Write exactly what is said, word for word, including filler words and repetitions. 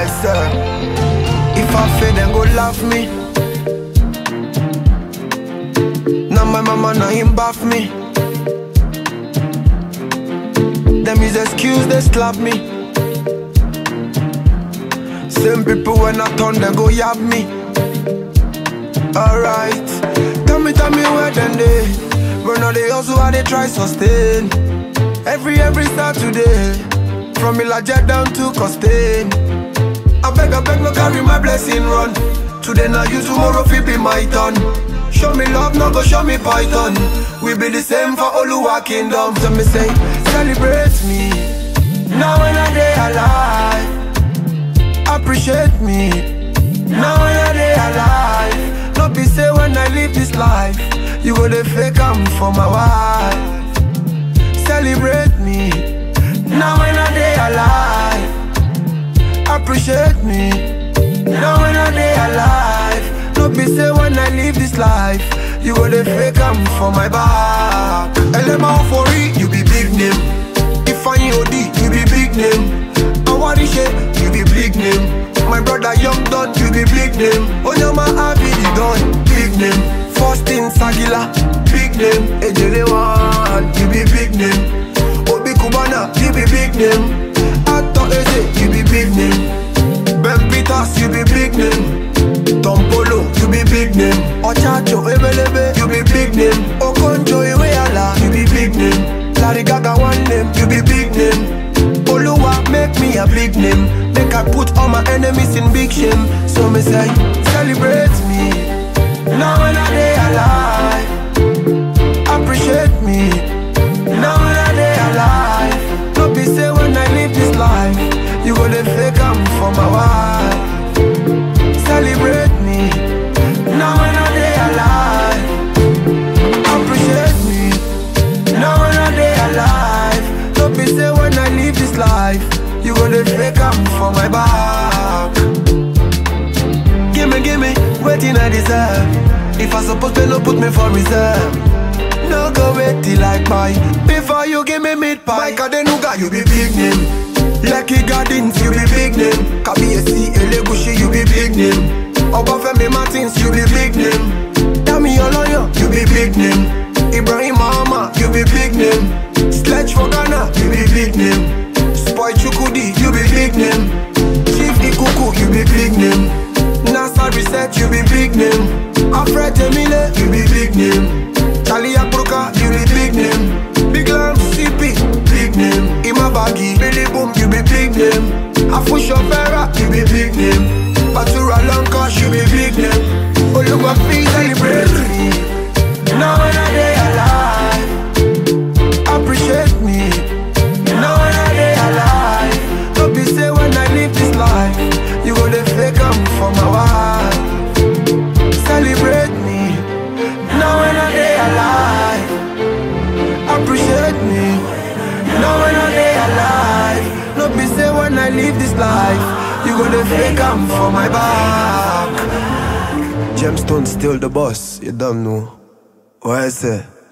Alright, sir. If I fail, then go laugh me. Now my mama, now him bath me. Them is excuse, they slap me. Same people when I turn, they go yab me. Alright. Tell me, tell me where then they run all they hustle, how they try sustain. Every, every Saturday, from Ilaja down to Costain. I beg, I beg, no carry my blessing run. Today now you, tomorrow fi be my turn. Show me love, no go show me python. We be the same for Oluwa kingdom. So me say, celebrate me. Now when I day alive, appreciate me. Now when I day alive, no be say when I live this life, you go the fake I'm for my wife. Celebrate me. Now when I day alive, appreciate me. Now when I day alive, no be say when I live this life, you go the fake I'm for my back. L M A for it, you be big name. If I O D, you be big name. Awarishe, you be big name. My brother Young Don, you be big name. Onyama Abidi Don, big name. Faustin Sagila, big name. Ejelewan, you be big name. Obi Kubana, you be big name. Ato Eze, you be big name. Ben Peters, you be big name. Tom Polo, you be big name. Ochacho Ebelebe, you be big name. Okonjo Iweala, you be big name. Larry Gaga one name, you be big name. Oluwa make me a big name. Make I put all my enemies in big shame. So me say, celebrate me. Now when I day alive, appreciate me. Now when I day alive, no be say when I live this life, you go the fake I'm for my wife. Celebrate me. Now when I day alive, appreciate me. Now when I day alive, no be say when I live this life, you go the fake I'm for my back. Gimme, gimme, waiting I deserve. If I suppose to no put me for reserve. No go wait till I buy before you give me meat pie. Mike Adenuga, you be big name. Lucky Gardens, you be big name. Kabiyesi Elegushi, you be big name. Obafemi Martins, you be big name. Dami Oloyo, you be big name. Ibrahim Mahama, you be big name. Sledge for Ghana, you be big name. Spoy Chukudi, you be big name. Chief Ikuku, you be big name. NASA Reset, you be big name. Alfred Emile, you be big name. Charlie Akruka, you be big name. Big Lamb, C P, big name. Imabagi, Billy Boom, you be big name. Afusho Vera, you be big name. Batura Lanka, you be big name. Oluwa please celebrate me. Now when I day alive, appreciate me. Now when I day alive, don't be say when I live this life, you go the fake I'm for my wife. Celebrate me. Now when I day alive, appreciate me. Now when I day alive, don't be say when I live this life, you go the fake I'm for my back. Gemstone still the boss, you don't know. What I say?